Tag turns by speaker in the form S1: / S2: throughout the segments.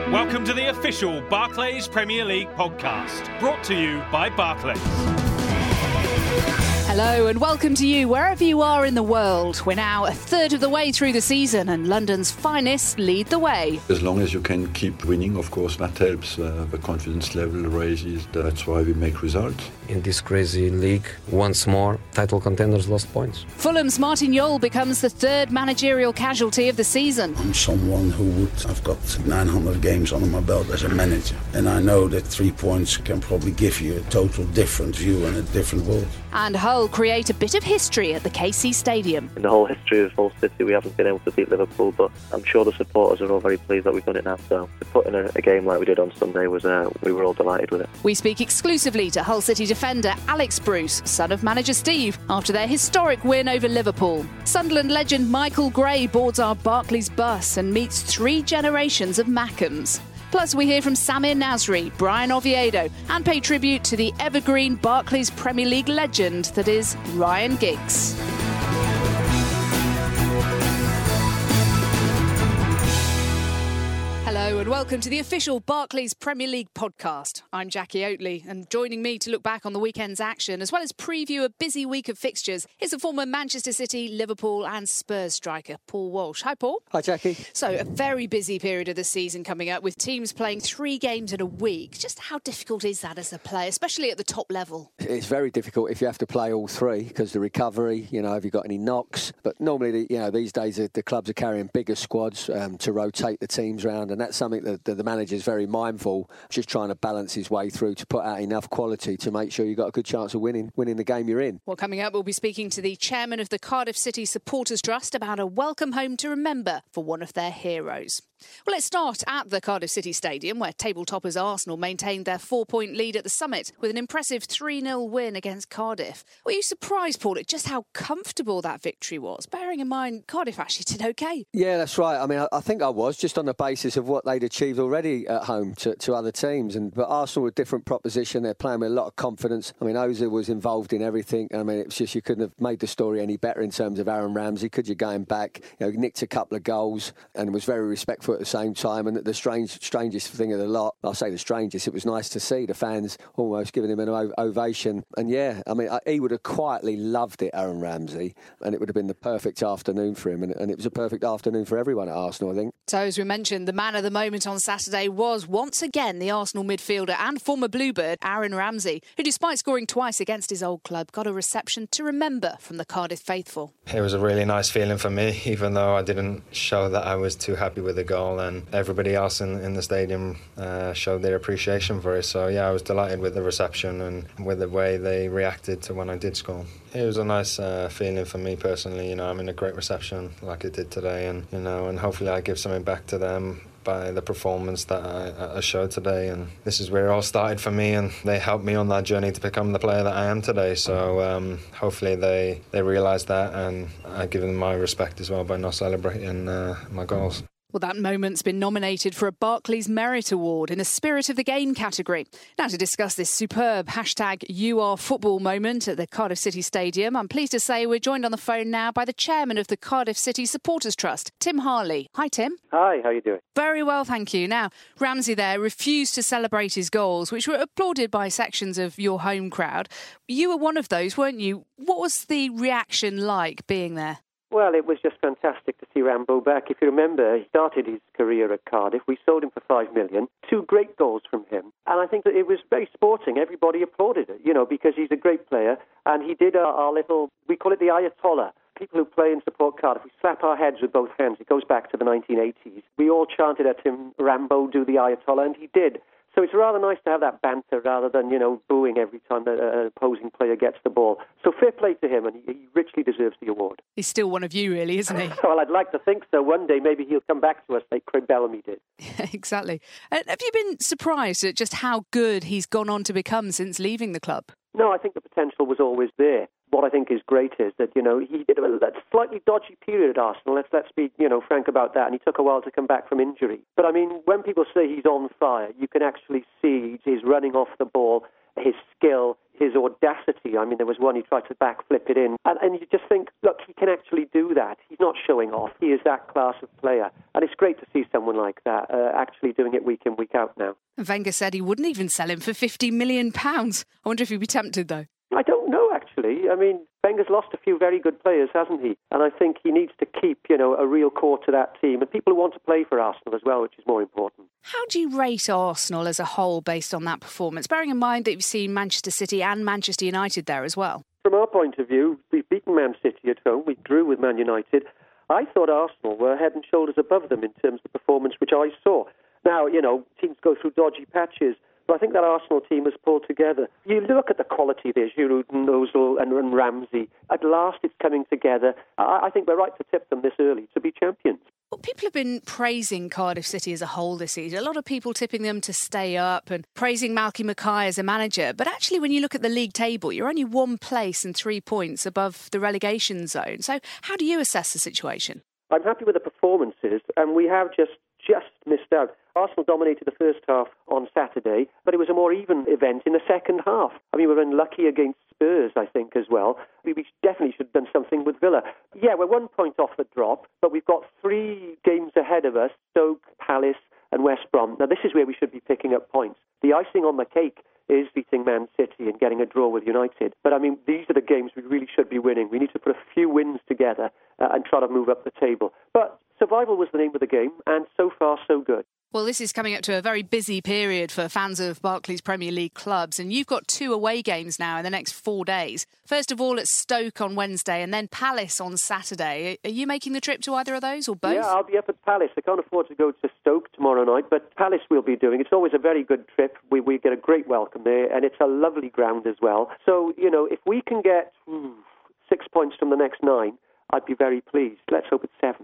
S1: Welcome to the official Barclays Premier League podcast, brought to you by Barclays.
S2: Hello and welcome to you wherever you are in the world. We're now a third of the way through the season and London's finest lead the way.
S3: As long as you can keep winning, of course, that helps. The confidence level raises. That's why we make results.
S4: In this crazy league, once more, title contenders lost points.
S2: Fulham's Martin Jol becomes the third managerial casualty of the season.
S5: I'm someone who I've got 900 games under my belt as a manager. And I know that 3 points can probably give you a total different view and a different world.
S2: And Hull create a bit of history at the KC Stadium.
S6: In the whole history of Hull City, we haven't been able to beat Liverpool, but I'm sure the supporters are all very pleased that we've done it now. So to put in a game like we did on Sunday, we were all delighted with it.
S2: We speak exclusively to Hull City defender Alex Bruce, son of manager Steve, after their historic win over Liverpool. Sunderland legend Michael Gray boards our Barclays bus and meets 3 generations of Mackhams. Plus, we hear from Samir Nasri, Brian Oviedo, and pay tribute to the evergreen Barclays Premier League legend that is Ryan Giggs. Hello and welcome to the official Barclays Premier League podcast. I'm Jackie Oatley, and joining me to look back on the weekend's action as well as preview a busy week of fixtures is the former Manchester City, Liverpool and Spurs striker Paul Walsh. Hi Paul.
S7: Hi Jackie.
S2: So a very busy period of the season coming up with teams playing 3 games in a week. Just how difficult is that as a player, especially at the top level?
S7: It's very difficult if you have to play all 3 because the recovery, have you got any knocks? But normally, these days the clubs are carrying bigger squads to rotate the teams around, and that's something that the manager's very mindful, just trying to balance his way through to put out enough quality to make sure you've got a good chance of winning the game you're in.
S2: Well, coming up, we'll be speaking to the chairman of the Cardiff City Supporters Trust about a welcome home to remember for one of their heroes. Well, let's start at the Cardiff City Stadium, where table toppers Arsenal maintained their 4-point lead at the Summit with an impressive 3-0 win against Cardiff. Were you surprised, Paul, at just how comfortable that victory was, bearing in mind Cardiff actually did OK?
S7: Yeah, that's right. I mean, I think I was, just on the basis of what they'd achieved already at home to other teams. But Arsenal were a different proposition. They're playing with a lot of confidence. I mean, Ozil was involved in everything. I mean, it was just, you couldn't have made the story any better in terms of Aaron Ramsey. Could you going back? Nicked a couple of goals and was very respectful at the same time. And the strangest thing of the lot, I'll say the strangest, it was nice to see the fans almost giving him an ovation. And yeah, I mean, he would have quietly loved it, Aaron Ramsey, and it would have been the perfect afternoon for him. And it was a perfect afternoon for everyone at Arsenal, I think.
S2: So as we mentioned, the man of the moment on Saturday was once again the Arsenal midfielder and former Bluebird, Aaron Ramsey, who despite scoring twice against his old club, got a reception to remember from the Cardiff faithful.
S4: It was a really nice feeling for me, even though I didn't show that I was too happy with the goal, and everybody else in the stadium showed their appreciation for it. So yeah, I was delighted with the reception and with the way they reacted to when I did score. It was a nice feeling for me personally. I'm in a great reception like I did today, and hopefully I give something back to them by the performance that I showed today. And this is where it all started for me, and they helped me on that journey to become the player that I am today. So hopefully they realise that, and I give them my respect as well by not celebrating my goals.
S2: Well, that moment's been nominated for a Barclays Merit Award in the Spirit of the Game category. Now, to discuss this superb #YouAreFootball moment at the Cardiff City Stadium, I'm pleased to say we're joined on the phone now by the chairman of the Cardiff City Supporters Trust, Tim Harley. Hi, Tim.
S8: Hi, how are you doing?
S2: Very well, thank you. Now, Ramsey there refused to celebrate his goals, which were applauded by sections of your home crowd. You were one of those, weren't you? What was the reaction like being there?
S8: Well, it was just fantastic to see Rambo back. If you remember, he started his career at Cardiff. We sold him for $5 million. 2 great goals from him. And I think that it was very sporting. Everybody applauded it, because he's a great player. And he did our little, we call it the Ayatollah. People who play and support Cardiff, we slap our heads with both hands. It goes back to the 1980s. We all chanted at him, Rambo, do the Ayatollah, and he did. So it's rather nice to have that banter rather than, booing every time that an opposing player gets the ball. So fair play to him, and he richly deserves the award.
S2: He's still one of you, really, isn't he?
S8: Well, I'd like to think so. One day maybe he'll come back to us like Craig Bellamy did.
S2: Exactly. Have you been surprised at just how good he's gone on to become since leaving the club?
S8: No, I think the potential was always there. What I think is great is that, he did a slightly dodgy period at Arsenal. Let's be, frank about that. And he took a while to come back from injury. But, I mean, when people say he's on fire, you can actually see he's running off the ball, his skill, his audacity. I mean, there was one he tried to backflip it in. And you just think, look, he can actually do that. He's not showing off. He is that class of player. And it's great to see someone like that actually doing it week in, week out now.
S2: Wenger said he wouldn't even sell him for £50 million. I wonder if he'd be tempted, though.
S8: I don't know, actually. I mean, Wenger's lost a few very good players, hasn't he? And I think he needs to keep, a real core to that team. And people who want to play for Arsenal as well, which is more important.
S2: How do you rate Arsenal as a whole based on that performance, bearing in mind that you've seen Manchester City and Manchester United there as well?
S8: From our point of view, we've beaten Man City at home. We drew with Man United. I thought Arsenal were head and shoulders above them in terms of performance, which I saw. Now, teams go through dodgy patches. But I think that Arsenal team has pulled together. You look at the quality there, Giroud and Ozil and Ramsey. At last it's coming together. I think we're right to tip them this early to be champions.
S2: Well, people have been praising Cardiff City as a whole this season. A lot of people tipping them to stay up and praising Malky Mackay as a manager. But actually, when you look at the league table, you're only 1 place and 3 points above the relegation zone. So how do you assess the situation?
S8: I'm happy with the performances, and we have just missed out. Arsenal dominated the first half on Saturday, but it was a more even event in the second half. I mean, we were unlucky against Spurs, I think, as well. We definitely should have done something with Villa. Yeah, we're 1 point off the drop, but we've got 3 games ahead of us, Stoke, Palace and West Brom. Now, this is where we should be picking up points. The icing on the cake is beating Man City and getting a draw with United. But, I mean, these are the games we really should be winning. We need to put a few wins together and try to move up the table. But survival was the name of the game, and so far, so good.
S2: Well, this is coming up to a very busy period for fans of Barclays Premier League clubs, and you've got 2 away games now in the next 4 days. First of all, it's Stoke on Wednesday and then Palace on Saturday. Are you making the trip to either of those or both?
S8: Yeah, I'll be up at Palace. I can't afford to go to Stoke tomorrow night, but Palace we'll be doing. It's always a very good trip. We get a great welcome there, and it's a lovely ground as well. So, if we can get 6 points from the next 9, I'd be very pleased. Let's hope it's 7.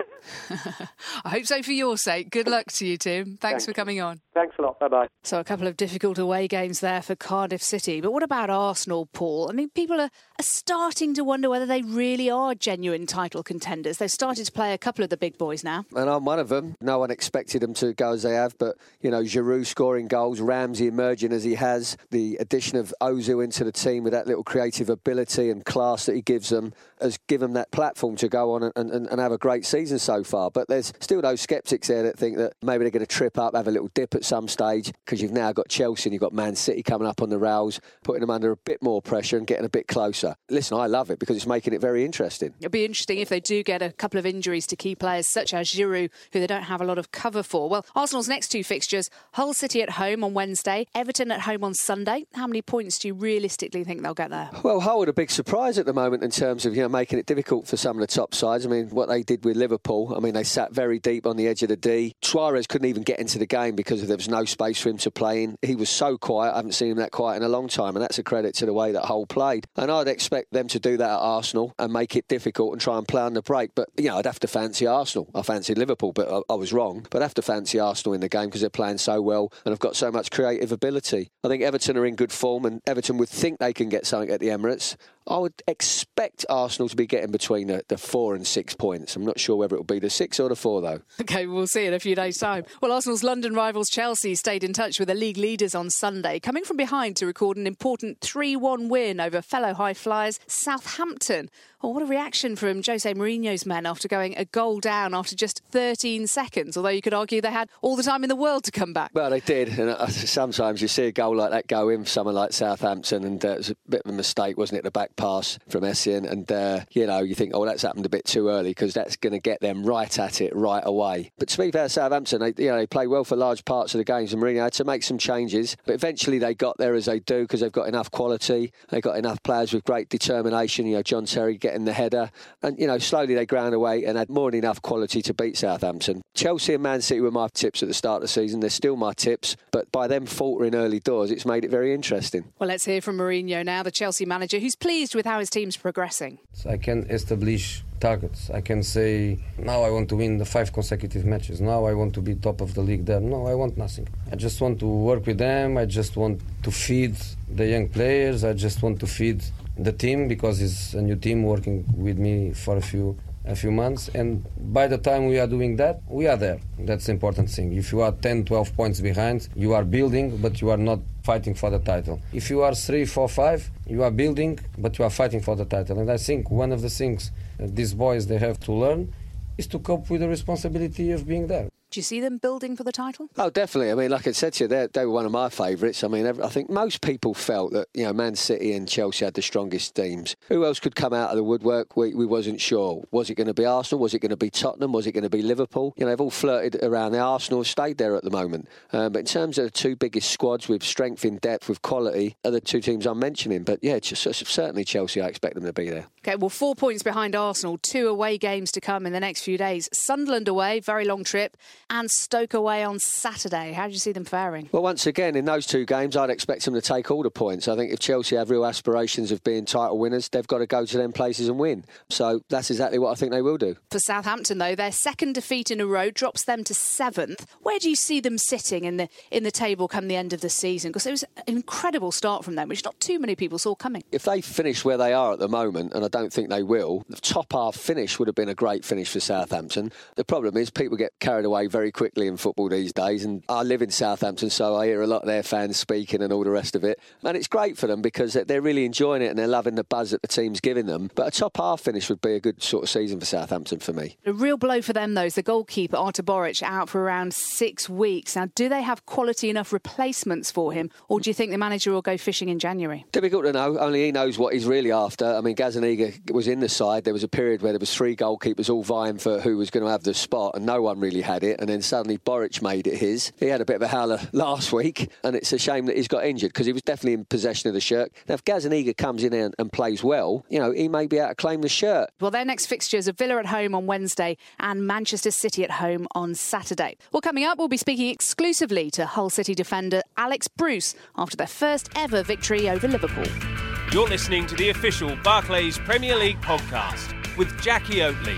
S2: I hope so for your sake. Good luck to you, Tim. Thanks for coming on.
S8: Thanks a lot. Bye-bye.
S2: So a couple of difficult away games there for Cardiff City. But what about Arsenal, Paul? I mean, people are starting to wonder whether they really are genuine title contenders. They've started to play a couple of the big boys now.
S7: And I'm one of them. No one expected them to go as they have. But, Giroud scoring goals, Ramsey emerging as he has, the addition of Ozil into the team with that little creative ability and class that he gives them has given them that platform to go on and have a great season so far. But there's still those sceptics there that think that maybe they're going to trip up, have a little dip at some stage, because you've now got Chelsea and you've got Man City coming up on the rails, putting them under a bit more pressure and getting a bit closer. Listen, I love it because it's making it very interesting.
S2: It'll be interesting if they do get a couple of injuries to key players such as Giroud, who they don't have a lot of cover for. Well, Arsenal's next 2 fixtures, Hull City at home on Wednesday, Everton at home on Sunday. How many points do you realistically think they'll get there?
S7: Well, Hull are a big surprise at the moment in terms of making it difficult for some of the top sides. I mean, what they did with Liverpool, they sat very deep on the edge of the D. Suarez couldn't even get into the game because there was no space for him to play in. He was so quiet. I haven't seen him that quiet in a long time, and that's a credit to the way that Hull played. And I'd expect them to do that at Arsenal and make it difficult and try and play on the break. But, I'd have to fancy Arsenal. I fancied Liverpool, but I was wrong. But I'd have to fancy Arsenal in the game because they're playing so well and have got so much creative ability. I think Everton are in good form, and Everton would think they can get something at the Emirates. I would expect Arsenal to be getting between the 4 and 6 points. I'm not sure whether it'll be the 6 or the 4, though.
S2: OK, we'll see in a few days' time. Well, Arsenal's London rivals Chelsea stayed in touch with the league leaders on Sunday, coming from behind to record an important 3-1 win over fellow high flyers Southampton. Well, what a reaction from Jose Mourinho's men after going a goal down after just 13 seconds, although you could argue they had all the time in the world to come back.
S7: Well, they did, and sometimes you see a goal like that go in for someone like Southampton, and it was a bit of a mistake, wasn't it, the back pass from Essien, and you think, that's happened a bit too early because that's going to get them right at it right away. But to be fair, Southampton, they played well for large parts of the games, and Mourinho had to make some changes, but eventually they got there as they do because they've got enough quality, they've got enough players with great determination, John Terry getting the header, and slowly they ground away and had more than enough quality to beat Southampton. Chelsea and Man City were my tips at the start of the season. They're still my tips, but by them faltering early doors, it's made it very interesting.
S2: Well, let's hear from Mourinho now, the Chelsea manager, who's pleased with how his team's progressing.
S9: I can establish targets. I can say, now I want to win the 5 consecutive matches. Now I want to be top of the league there. No, I want nothing. I just want to work with them. I just want to feed the young players. I just want to feed the team because it's a new team working with me for a few a few months, and by the time we are doing that, we are there. That's the important thing. If you are 10, 12 points behind, you are building, but you are not fighting for the title. If you are 3, 4, 5, you are building, but you are fighting for the title. And I think one of the things that these boys, they have to learn is to cope with the responsibility of being there.
S2: Do you see them building for the title?
S7: Oh, definitely. I mean, like I said to you, they were one of my favourites. I mean, I think most people felt that, Man City and Chelsea had the strongest teams. Who else could come out of the woodwork? We wasn't sure. Was it going to be Arsenal? Was it going to be Tottenham? Was it going to be Liverpool? They've all flirted around. The Arsenal have stayed there at the moment. But in terms of the two biggest squads with strength in depth, with quality, are the two teams I'm mentioning. But yeah, certainly Chelsea, I expect them to be there.
S2: OK, well, 4 points behind Arsenal, 2 away games to come in the next few days. Sunderland away, very long trip, and Stoke away on Saturday. How do you see them faring?
S7: Well, once again, in those two games, I'd expect them to take all the points. I think if Chelsea have real aspirations of being title winners, they've got to go to them places and win. So that's exactly what I think they will do.
S2: For Southampton, though, their second defeat in a row drops them to 7th. Where do you see them sitting in the table come the end of the season? Because it was an incredible start from them, which not too many people saw coming.
S7: If they finish where they are at the moment, and I don't think they will, the top half finish would have been a great finish for Southampton. The problem is people get carried away very quickly in football these days, and I live in Southampton, so I hear a lot of their fans speaking and all the rest of it. And it's great for them because they're really enjoying it and they're loving the buzz that the team's giving them. But a top half finish would be a good sort of season for Southampton for me.
S2: A real blow for them, though, is the goalkeeper, Artur Boruc, out for around 6 weeks. Now, do they have quality enough replacements for him, or do you think the manager will go fishing in January?
S7: Difficult to know. Only he knows what he's really after. I mean, Gazzaniga was in the side. There was a period where there was 3 goalkeepers all vying for who was going to have the spot, and no one really had it. And then suddenly Boruc made it his. He had a bit of a howler last week, and it's a shame that he's got injured because he was definitely in possession of the shirt. Now, if Gazzaniga comes in and plays well, he may be able to claim the shirt.
S2: Well, their next fixtures are Villa at home on Wednesday and Manchester City at home on Saturday. Well, coming up, we'll be speaking exclusively to Hull City defender Alex Bruce after their first ever victory over Liverpool.
S1: You're listening to the official Barclays Premier League podcast with Jackie Oatley.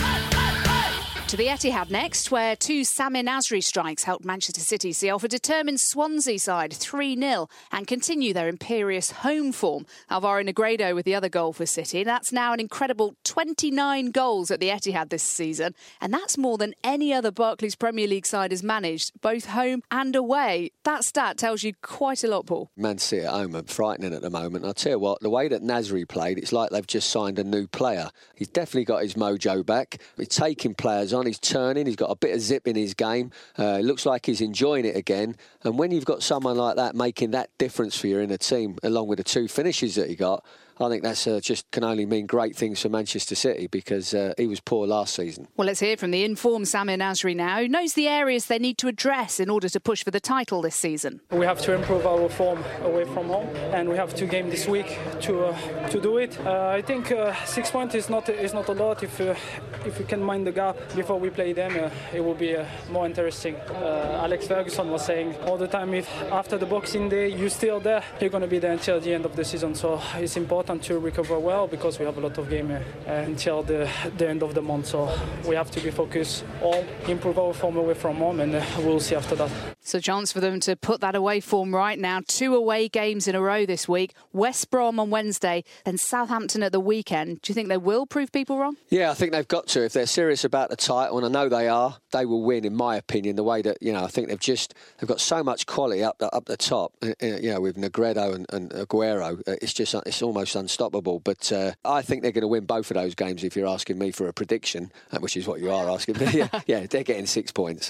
S2: To the Etihad next, where 2 Samir Nasri strikes helped Manchester City see off a determined Swansea side 3-0 and continue their imperious home form. Alvaro Negredo with the other goal for City. That's now an incredible 29 goals at the Etihad this season, and that's more than any other Barclays Premier League side has managed, both home and away. That stat tells you quite a lot, Paul.
S7: Man City at home are frightening at the moment. I'll tell you what, the way that Nasri played, it's like they've just signed a new player. He's definitely got his mojo back. He's taking players on, he's turning, he's got a bit of zip in his game. It looks like he's enjoying it again. And when you've got someone like that making that difference for you in a team, along with the 2 finishes that he got, I think that's just can only mean great things for Manchester City because he was poor last season.
S2: Well, let's hear from the informed Samir Nasri now, who knows the areas they need to address in order to push for the title this season.
S10: We have to improve our form away from home, and we have 2 games this week to do it. I think 6 points is not a lot. If we can mind the gap before we play them, it will be more interesting. Alex Ferguson was saying all the time, if after the Boxing Day you're still there, you're going to be there until the end of the season. So it's important to recover well because we have a lot of games until the end of the month. So we have to be focused on improve our form away from home, and we'll see after that.
S2: So chance for them to put that away form right now. 2 away games in a row this week. West Brom on Wednesday, then Southampton at the weekend. Do you think they will prove people wrong?
S7: Yeah, I think they've got to. If they're serious about the title, and I know they are, they will win, in my opinion, the way that, I think they've got so much quality up the top, with Negredo and Aguero. It's almost unstoppable. But I think they're going to win both of those games if you're asking me for a prediction, which is what you are asking me. Yeah, they're getting 6 points.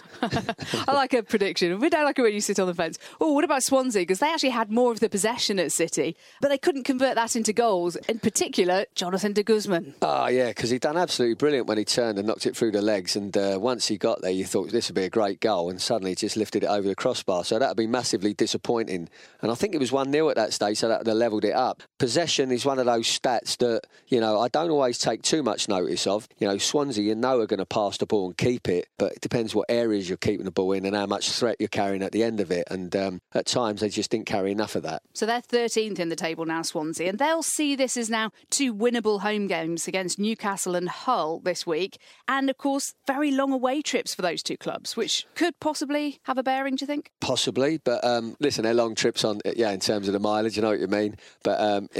S2: I like a prediction. We don't like it when you sit on the fence. Oh, what about Swansea? Because they actually had more of the possession at City, but they couldn't convert that into goals. In particular, Jonathan de Guzman.
S7: Oh, yeah, because he done absolutely brilliant when he turned and knocked it through the legs. And once he got there, you thought this would be a great goal, and suddenly he just lifted it over the crossbar. So that would be massively disappointing. And I think it was 1-0 at that stage, so that would have levelled it up. Possession is one of those stats that, I don't always take too much notice of. Swansea, are going to pass the ball and keep it, but it depends what areas you're keeping the ball in and how much threat you're carrying at the end of it. And at times, they just didn't carry enough of that.
S2: So they're 13th in the table now, Swansea, and they'll see this as now 2 winnable home games against Newcastle and Hull this week. And, of course, very long away trips for those 2 clubs, which could possibly have a bearing, do you think?
S7: Possibly, but listen, they're long trips in terms of the mileage, you know what you mean. But in terms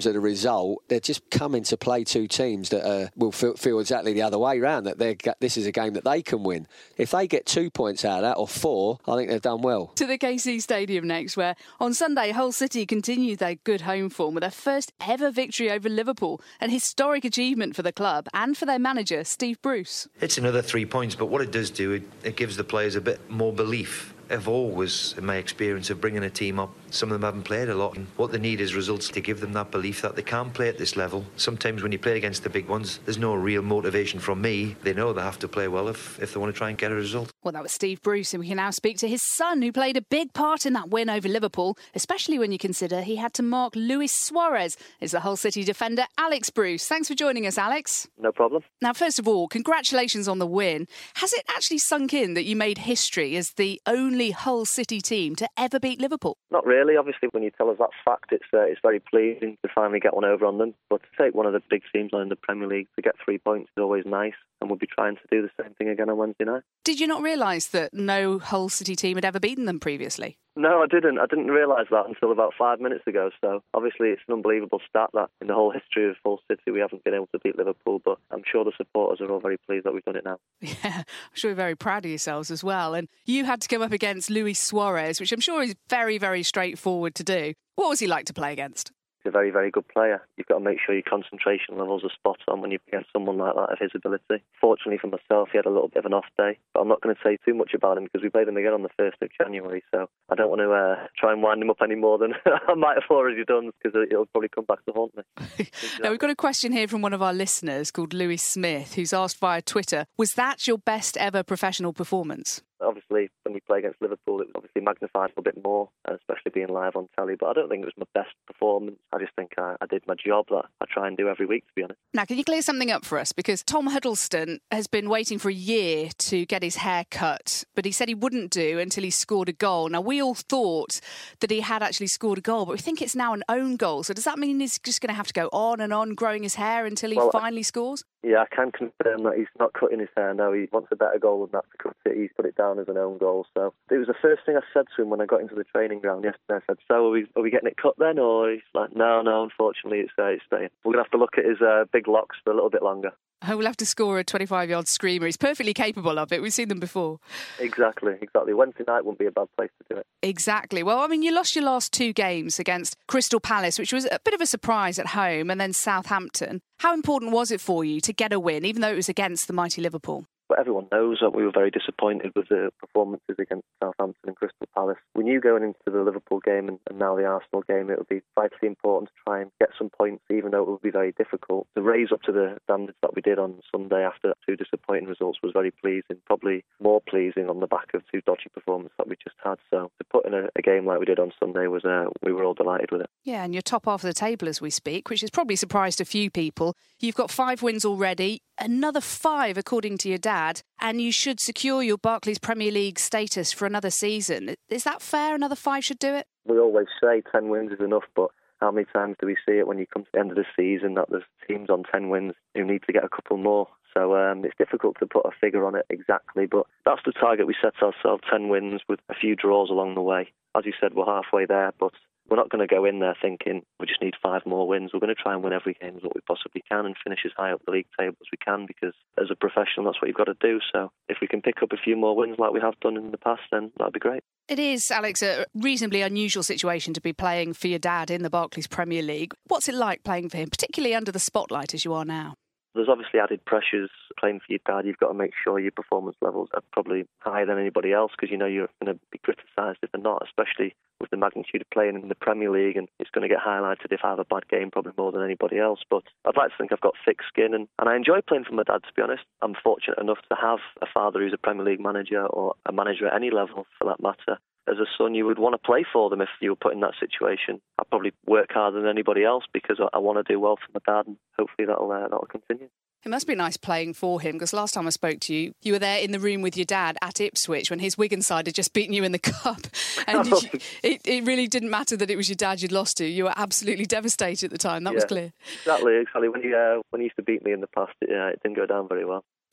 S7: terms of the result, they're just coming to play two teams that will feel exactly the other way round, that this is a game that they can win. If they get 2 points out of that, or 4, I think they've done well.
S2: To the KC Stadium next, where on Sunday Hull City continued their good home form with their first ever victory over Liverpool, an historic achievement for the club and for their manager, Steve Bruce.
S11: It's another 3 points, but what it does do, it gives the players a bit more belief. I've always, in my experience of bringing a team up, some of them haven't played a lot, and what they need is results to give them that belief that they can play at this level. Sometimes when you play against the big ones, there's no real motivation from me. They know they have to play well if they want to try and get a result.
S2: Well, that was Steve Bruce, and we can now speak to his son, who played a big part in that win over Liverpool, especially when you consider he had to mark Luis Suarez. It's the Hull City defender, Alex Bruce. Thanks for joining us, Alex.
S6: No problem.
S2: Now, first of all, congratulations on the win. Has it actually sunk in that you made history as the only Hull City team to ever beat Liverpool?
S6: Not really. Obviously, when you tell us that fact, it's very pleasing to finally get one over on them. But to take one of the big teams in the Premier League to get 3 points is always nice, and we'll be trying to do the same thing again on Wednesday night.
S2: Did you not realise that no Hull City team had ever beaten them previously?
S6: No, I didn't. I didn't realise that until about 5 minutes ago. So obviously it's an unbelievable stat that in the whole history of Hull City we haven't been able to beat Liverpool, but I'm sure the supporters are all very pleased that we've done it now.
S2: Yeah, I'm sure you're very proud of yourselves as well. And you had to come up against Luis Suarez, which I'm sure is very, very straightforward to do. What was he like to play against?
S6: He's a very, very good player. You've got to make sure your concentration levels are spot on when you get someone like that of his ability. Fortunately for myself, he had a little bit of an off day, but I'm not going to say too much about him because we played him again on the 1st of January, so I don't want to try and wind him up any more than I might have already done, because it'll probably come back to haunt me. Exactly.
S2: Now, we've got a question here from one of our listeners called Louis Smith, who's asked via Twitter, was that your best ever professional performance?
S6: Obviously, when we play against Liverpool, it was obviously magnified a bit more, especially being live on telly. But I don't think it was my best performance. I just think I did my job that I try and do every week, to be honest.
S2: Now, can you clear something up for us? Because Tom Huddleston has been waiting for a year to get his hair cut, but he said he wouldn't do until he scored a goal. Now, we all thought that he had actually scored a goal, but we think it's now an own goal. So does that mean he's just going to have to go on and on growing his hair until he finally scores?
S6: Yeah, I can confirm that he's not cutting his hair now. He wants a better goal than that to cut it. He's put it down as an own goal. So it was the first thing I said to him when I got into the training ground yesterday. I said, so are we getting it cut then? Or he's like, no, unfortunately it's staying. We're going to have to look at his big locks for a little bit longer.
S2: We'll have to score a 25-yard screamer. He's perfectly capable of it. We've seen them before.
S6: Exactly. Wednesday night wouldn't be a bad place to do it.
S2: Exactly. Well, I mean, you lost your last 2 games against Crystal Palace, which was a bit of a surprise at home, and then Southampton. How important was it for you to get a win, even though it was against the mighty Liverpool?
S6: But everyone knows that we were very disappointed with the performances against Southampton and Crystal Palace. We knew going into the Liverpool game and now the Arsenal game, it would be vitally important to try and get some points, even though it would be very difficult. To raise up to the standards that we did on Sunday after 2 disappointing results was very pleasing, probably more pleasing on the back of 2 dodgy performances that we just had. So to put in a game like we did on Sunday, was we were all delighted with it.
S2: Yeah, and you're top half of the table as we speak, which has probably surprised a few people. You've got 5 wins already, another 5 according to your dad, and you should secure your Barclays Premier League status for another season. Is that fair? Another 5 should do it?
S6: We always say 10 wins is enough, but how many times do we see it when you come to the end of the season that there's teams on 10 wins who need to get a couple more? So it's difficult to put a figure on it exactly, but that's the target we set ourselves, 10 wins with a few draws along the way. As you said, we're halfway there, but we're not going to go in there thinking we just need 5 more wins. We're going to try and win every game as what we possibly can and finish as high up the league table as we can, because as a professional, that's what you've got to do. So if we can pick up a few more wins like we have done in the past, then that'd be great.
S2: It is, Alex, a reasonably unusual situation to be playing for your dad in the Barclays Premier League. What's it like playing for him, particularly under the spotlight as you are now?
S6: There's obviously added pressures playing for your dad. You've got to make sure your performance levels are probably higher than anybody else, because you know you're going to be criticised if they're not, especially with the magnitude of playing in the Premier League, and it's going to get highlighted if I have a bad game, probably more than anybody else. But I'd like to think I've got thick skin, and I enjoy playing for my dad, to be honest. I'm fortunate enough to have a father who's a Premier League manager, or a manager at any level for that matter. As a son, you would want to play for them if you were put in that situation. I'd probably work harder than anybody else because I want to do well for my dad, and hopefully that'll continue.
S2: It must be nice playing for him, because last time I spoke to you, you were there in the room with your dad at Ipswich when his Wigan side had just beaten you in the cup. And it really didn't matter that it was your dad you'd lost to. You were absolutely devastated at the time. That was clear.
S6: Exactly. When he used to beat me in the past, it didn't go down very well.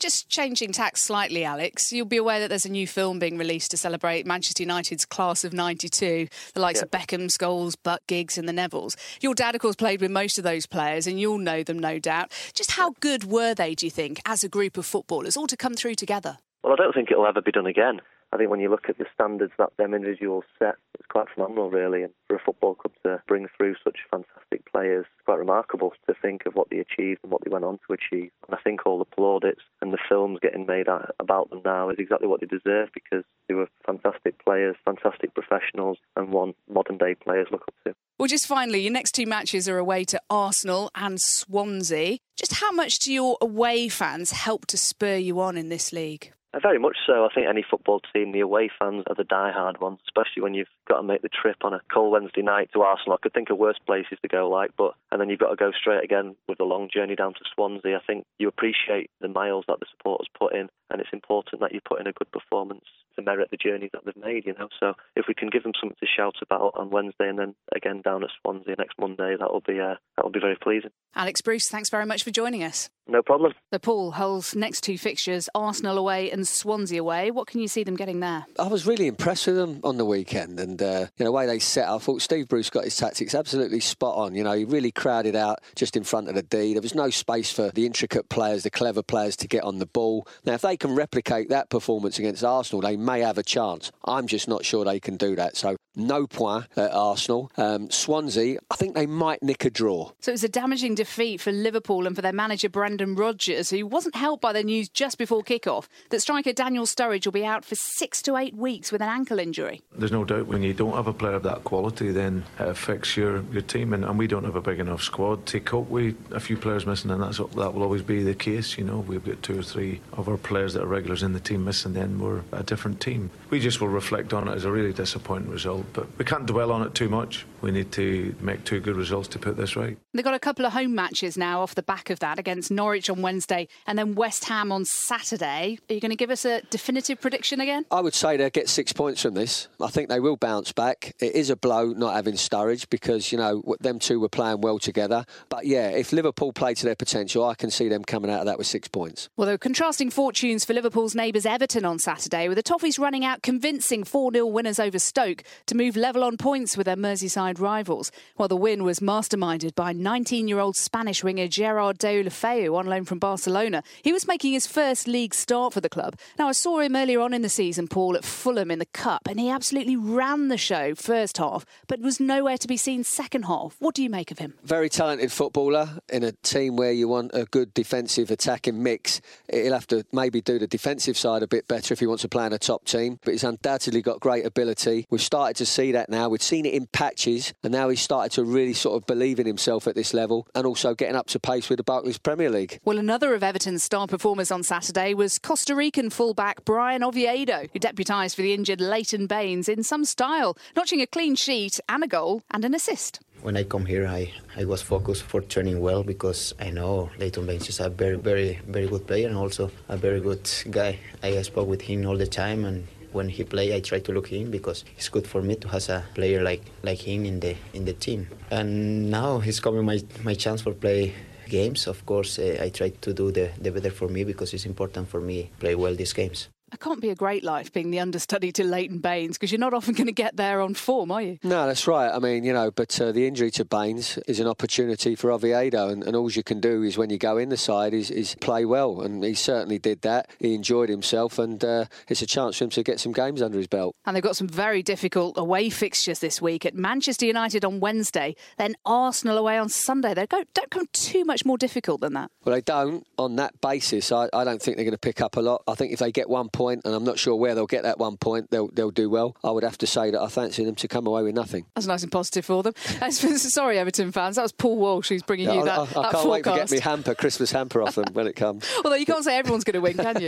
S2: Just changing tack slightly, Alex, you'll be aware that there's a new film being released to celebrate Manchester United's class of 92, the likes of Beckham, Scholes, Butt, Giggs and the Nevilles. Your dad, of course, played with most of those players and you'll know them, no doubt. Just how good were they, do you think, as a group of footballers, all to come through together?
S6: Well, I don't think it'll ever be done again. I think when you look at the standards that them individuals set, it's quite phenomenal, really. And for a football club to bring through such fantastic players, it's quite remarkable to think of what they achieved and what they went on to achieve. And I think all the plaudits and the films getting made about them now is exactly what they deserve, because they were fantastic players, fantastic professionals, and one modern-day players look up to.
S2: Well, just finally, your next two matches are away to Arsenal and Swansea. Just how much do your away fans help to spur you on in this league?
S6: Very much so. I think any football team, the away fans are the die-hard ones, especially when you've got to make the trip on a cold Wednesday night to Arsenal. I could think of worse places to go, and then you've got to go straight again with the long journey down to Swansea. I think you appreciate the miles that the supporters put in, and it's important that you put in a good performance to merit the journey that they've made, So if we can give them something to shout about on Wednesday and then again down at Swansea next Monday, that will be very pleasing.
S2: Alex Bruce, thanks very much for joining us.
S6: No problem.
S2: So Paul, Hull's next two fixtures, Arsenal away and Swansea away. What can you see them getting there?
S7: I was really impressed with them on the weekend, and the way they set up, I thought Steve Bruce got his tactics absolutely spot on. He really crowded out just in front of the D. There was no space for the intricate players, the clever players to get on the ball. Now, if they can replicate that performance against Arsenal, they may have a chance. I'm just not sure they can do that. So no point at Arsenal. Swansea, I think they might nick a draw.
S2: So it was a damaging defeat for Liverpool and for their manager Brendan Rodgers, who wasn't helped by the news just before kick-off that striker Daniel Sturridge will be out for 6 to 8 weeks with an ankle injury.
S12: There's no doubt when you don't have a player of that quality, then it affects your team, and we don't have a big enough squad to cope with a few players missing, and that will always be the case. We've got 2 or 3 of our players that are regulars in the team missing, then we're a different team. We just will reflect on it as a really disappointing result, but we can't dwell on it too much. We need to make 2 good results to put this right.
S2: They've got a couple of home matches now off the back of that, against Norwich on Wednesday and then West Ham on Saturday. Are you going to give us a definitive prediction again?
S7: I would say they'll get 6 points from this. I think they will bounce back. It is a blow not having Sturridge because, them two were playing well together. But yeah, if Liverpool play to their potential, I can see them coming out of that with 6 points.
S2: Well, there were contrasting fortunes for Liverpool's neighbours Everton on Saturday, with the Toffees running out convincing 4-0 winners over Stoke to move level on points with their Merseyside rivals. While the win was masterminded by 19-year-old Spanish winger Gerard Deulofeu on loan from Barcelona. He was making his first league start for the club. Now, I saw him earlier on in the season, Paul, at Fulham in the Cup, and he absolutely ran the show first half, but was nowhere to be seen second half. What do you make of him?
S7: Very talented footballer in a team where you want a good defensive attacking mix. He'll have to maybe do the defensive side a bit better if he wants to play in a top team, but he's undoubtedly got great ability. We've started to see that now. We've seen it in patches, and now he's started to really sort of believe in himself at this level and also getting up to pace with the Barclays Premier League.
S2: Well, another of Everton's star performers on Saturday was Costa Rican fullback Brian Oviedo, who deputised for the injured Leighton Baines in some style, notching a clean sheet and a goal and an assist.
S13: When I come here, I was focused for training well because I know Leighton Baines is a very, very, very good player and also a very good guy. I spoke with him all the time, and when he play, I try to look in because it's good for me to have a player like him in the team. And now he's coming my chance for play games. Of course, I try to do the better for me because it's important for me to play well these games.
S2: It can't be a great life being the understudy to Leighton Baines because you're not often going to get there on form, are you?
S7: No, that's right. I mean, but the injury to Baines is an opportunity for Oviedo, and all you can do is when you go in the side is play well, and he certainly did that. He enjoyed himself, and it's a chance for him to get some games under his belt.
S2: And they've got some very difficult away fixtures this week at Manchester United on Wednesday, then Arsenal away on Sunday. They don't come too much more difficult than that.
S7: Well, they don't. On that basis, I don't think they're going to pick up a lot. I think if they get 1 point, and I'm not sure where they'll get that 1 point, they'll do well. I would have to say that I fancy them to come away with nothing.
S2: That's nice and positive for them. Sorry, Everton fans, that was Paul Walsh who's bringing you that forecast.
S7: I can't wait to get me Christmas hamper off them when it comes.
S2: Although you can't say everyone's going to win, can you?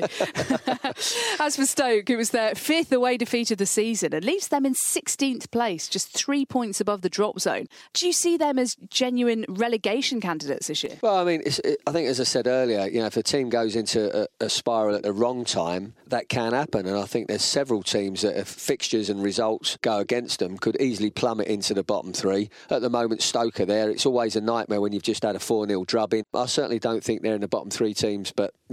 S2: As for Stoke, it was their 5th away defeat of the season and leaves them in 16th place, just 3 points above the drop zone. Do you see them as genuine relegation candidates this year?
S7: Well, I mean, I think, as I said earlier, if a team goes into a spiral at the wrong time, that can happen. And I think there's several teams that, if fixtures and results go against them, could easily plummet into the bottom 3. At the moment, Stoke are there. It's always a nightmare when you've just had a 4-0 drubbing. I certainly don't think they're in the bottom 3 teams, but,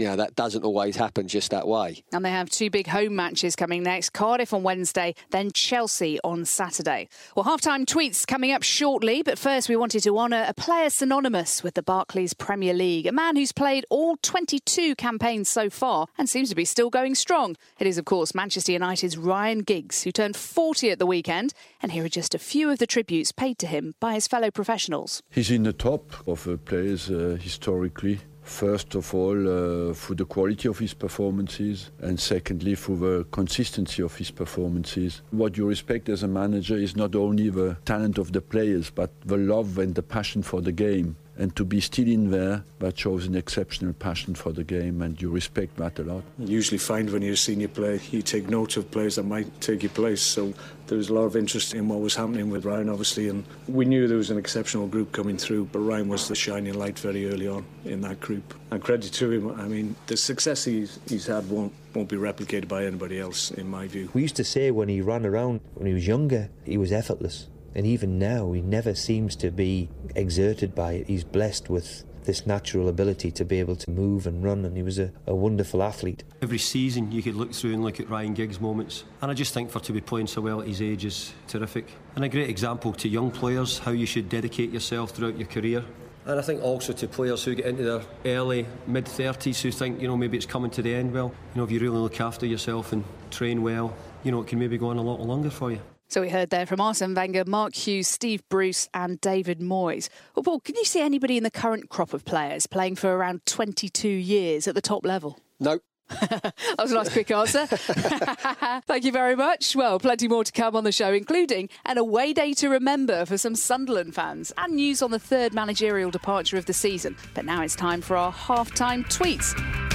S7: that doesn't always happen just that way.
S2: And they have 2 big home matches coming next, Cardiff on Wednesday, then Chelsea on Saturday. Well, halftime tweets coming up shortly, but first we wanted to honour a player synonymous with the Barclays Premier League, a man who's played all 22 campaigns so far and seems to be still going strong. It is, of course, Manchester United's Ryan Giggs, who turned 40 at the weekend, and here are just a few of the tributes paid to him by his fellow professionals.
S3: He's in the top of players historically. First of all, for the quality of his performances, and secondly, for the consistency of his performances. What you respect as a manager is not only the talent of the players, but the love and the passion for the game. And to be still in there, that shows an exceptional passion for the game, and you respect that a lot.
S14: You usually find when you're a senior player, you take note of players that might take your place. So there was a lot of interest in what was happening with Ryan, obviously, and we knew there was an exceptional group coming through, but Ryan was the shining light very early on in that group. And credit to him, I mean, the success he's had won't be replicated by anybody else, in my view.
S15: We used to say when he ran around, when he was younger, he was effortless. And even now, he never seems to be exerted by it. He's blessed with this natural ability to be able to move and run, and he was a wonderful athlete.
S16: Every season you could look through and look at Ryan Giggs' moments, and I just think to be playing so well at his age is terrific. And a great example to young players, how you should dedicate yourself throughout your career. And I think also to players who get into their early, mid-30s who think, maybe it's coming to the end. Well, if you really look after yourself and train well, it can maybe go on a lot longer for you.
S2: So we heard there from Arsene Wenger, Mark Hughes, Steve Bruce and David Moyes. Well, Paul, can you see anybody in the current crop of players playing for around 22 years at the top level?
S7: No.
S2: That was a nice quick answer. Thank you very much. Well, plenty more to come on the show, including an away day to remember for some Sunderland fans and news on the 3rd managerial departure of the season. But now it's time for our half-time tweets.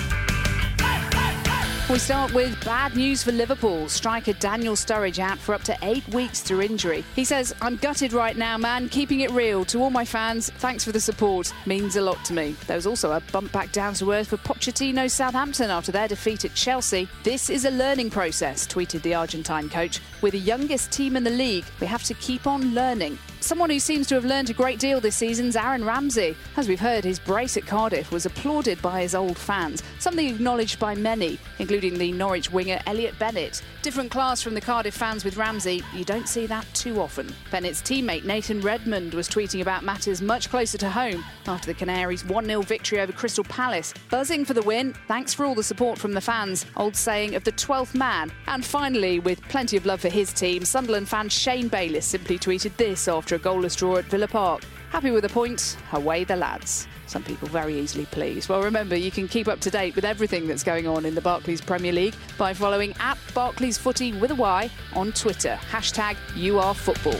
S2: We start with bad news for Liverpool. Striker Daniel Sturridge out for up to 8 weeks through injury. He says, "I'm gutted right now, man. Keeping it real. To all my fans, thanks for the support. Means a lot to me." There was also a bump back down to earth for Pochettino's Southampton after their defeat at Chelsea. "This is a learning process," tweeted the Argentine coach. "We're the youngest team in the league. We have to keep on learning." Someone who seems to have learned a great deal this season's Aaron Ramsey. As we've heard, his brace at Cardiff was applauded by his old fans, something acknowledged by many, including the Norwich winger Elliot Bennett. Different class from the Cardiff fans with Ramsey, you don't see that too often. Bennett's teammate Nathan Redmond was tweeting about matters much closer to home after the Canaries' 1-0 victory over Crystal Palace. "Buzzing for the win, thanks for all the support from the fans," old saying of the 12th man. And finally, with plenty of love for his team, Sunderland fan Shane Bayliss simply tweeted this after a goalless draw at Villa Park. "Happy with a point, away the lads." Some people very easily pleased. Well, remember, you can keep up to date with everything that's going on in the Barclays Premier League by following @BarclaysFooty with a Y on Twitter. #YouAreFootball.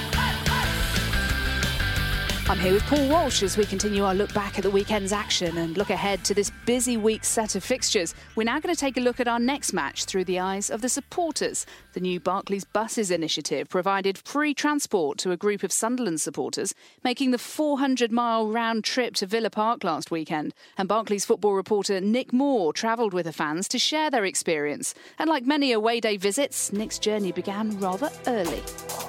S2: I'm here with Paul Walsh as we continue our look back at the weekend's action and look ahead to this busy week's set of fixtures. We're now going to take a look at our next match through the eyes of the supporters. The new Barclays Buses initiative provided free transport to a group of Sunderland supporters, making the 400-mile round trip to Villa Park last weekend. And Barclays football reporter Nick Moore travelled with the fans to share their experience. And like many away day visits, Nick's journey began rather early.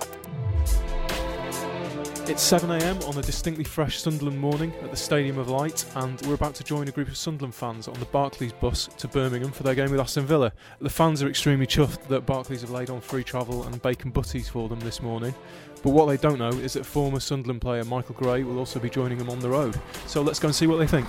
S17: It's 7 a.m. on a distinctly fresh Sunderland morning at the Stadium of Light, and we're about to join a group of Sunderland fans on the Barclays bus to Birmingham for their game with Aston Villa. The fans are extremely chuffed that Barclays have laid on free travel and bacon butties for them this morning. But what they don't know is that former Sunderland player Michael Gray will also be joining them on the road. So let's go and see what they think.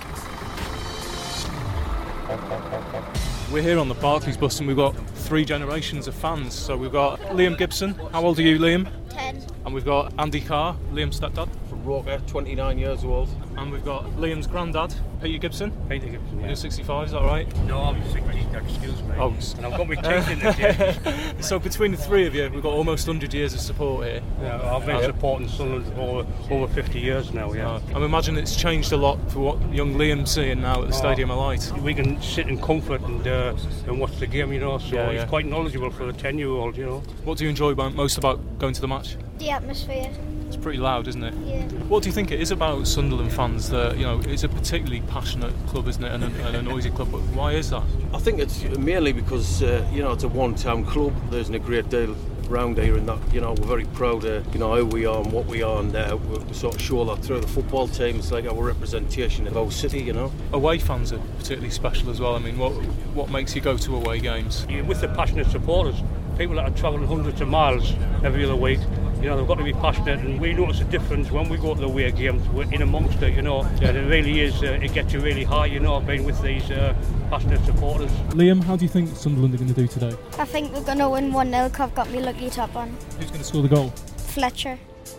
S17: We're here on the Barclays bus and we've got 3 generations of fans. So we've got Liam Gibson. How old are you, Liam?
S18: 10.
S17: And we've got Andy Carr, Liam's stepdad.
S18: From Roker, 29 years old.
S17: And we've got Liam's granddad, Peter Gibson.
S18: Peter Gibson, yeah.
S17: You're 65, is that right?
S18: No, I'm 60, excuse me.
S17: Oh.
S18: And I've got my teeth in the gym.
S17: So between the 3 of you, we've got almost 100 years of support here.
S18: Yeah, I've been supporting Sunderland for over 50 years now, yeah.
S17: I imagine it's changed a lot for what young Liam's seeing now at the Stadium of Light.
S18: We can sit in comfort and watch the game, so he's quite knowledgeable for a 10-year-old,
S17: What do you enjoy most about going to the match?
S19: The atmosphere.
S17: It's pretty loud, isn't it?
S19: Yeah.
S17: What do you think it is about Sunderland fans that, it's a particularly passionate club, isn't it, and a noisy club, but why is that?
S20: I think it's mainly because, it's a one-town club. There isn't a great deal
S19: round here, and that, you know, we're very proud of, you know, who we are and what we are, and we sort of show that through the football team. It's like our representation of our city, you know.
S17: Away fans are particularly special as well. I mean, what makes you go to away games?
S18: With the passionate supporters, people that are travelling hundreds of miles every other week, you know, they've got to be passionate, and we notice a difference when we go to the away games. We're in amongst it, you know. Yeah, it really is, it gets you really high, you know, being with these passionate supporters.
S17: Liam, how do you think Sunderland are going to do today?
S20: I think we're going to win 1-0. I've got my lucky top on.
S17: Who's going to score the goal?
S20: Fletcher.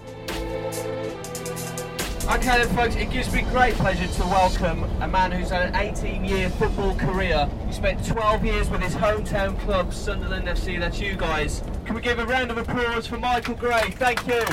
S21: Okay then folks, it gives me great pleasure to welcome a man who's had an 18-year football career. He spent 12 years with his hometown club, Sunderland FC. That's you guys. Can we give a round of applause for Michael Gray? Thank you.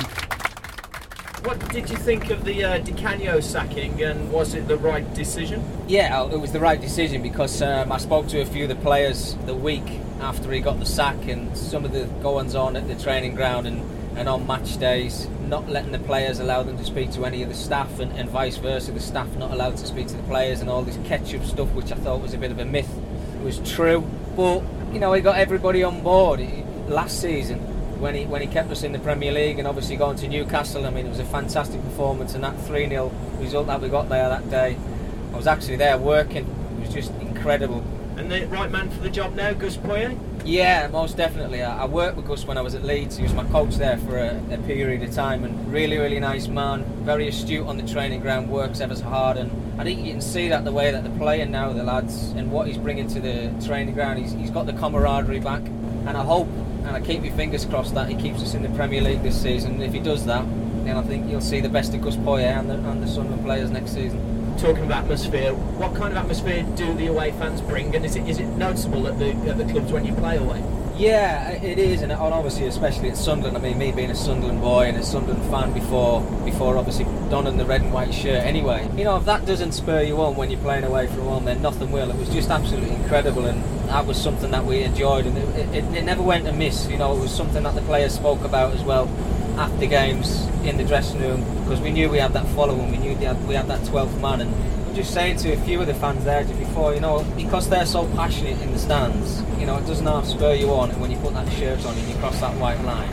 S21: What did you think of the Di Canio sacking, and was it the right decision?
S22: Yeah, it was the right decision because I spoke to a few of the players the week after he got the sack, and some of the goings-on at the training ground and on match days, not letting the players allow them to speak to any of the staff, and vice versa, the staff not allowed to speak to the players, and all this ketchup stuff, which I thought was a bit of a myth, was true. But, you know, he got everybody on board. Last season, when he kept us in the Premier League, and obviously going to Newcastle, I mean, it was a fantastic performance, and that 3-0 result that we got there that day, I was actually there working. It was just incredible.
S21: And the right man for the job now, Gus Poyet?
S22: Yeah, most definitely. I worked with Gus when I was at Leeds. He was my coach there for a period of time, and really, really nice man, very astute on the training ground, works ever so hard, and I think you can see that the way that they're playing now, the lads, and what he's bringing to the training ground. He's got the camaraderie back, and I hope, and I keep my fingers crossed, that he keeps us in the Premier League this season. And if he does that, then I think you'll see the best of Gus Poyet and the Sunderland players next season.
S21: Talking of atmosphere, what kind of atmosphere do the away fans bring, and is it noticeable at the clubs when you play away?
S22: Yeah, it is, and obviously especially at Sunderland. I mean, me being a Sunderland boy and a Sunderland fan before obviously donning the red and white shirt anyway, you know, if that doesn't spur you on when you're playing away from home, then nothing will. It was just absolutely incredible, and that was something that we enjoyed, and it never went amiss. You know, it was something that the players spoke about as well after games in the dressing room, because we knew we had that following, we knew we had that 12th man, and I'm just saying to a few of the fans there just before, you know, because they're so passionate in the stands, you know, it doesn't half spur you on when you put that shirt on and you cross that white line.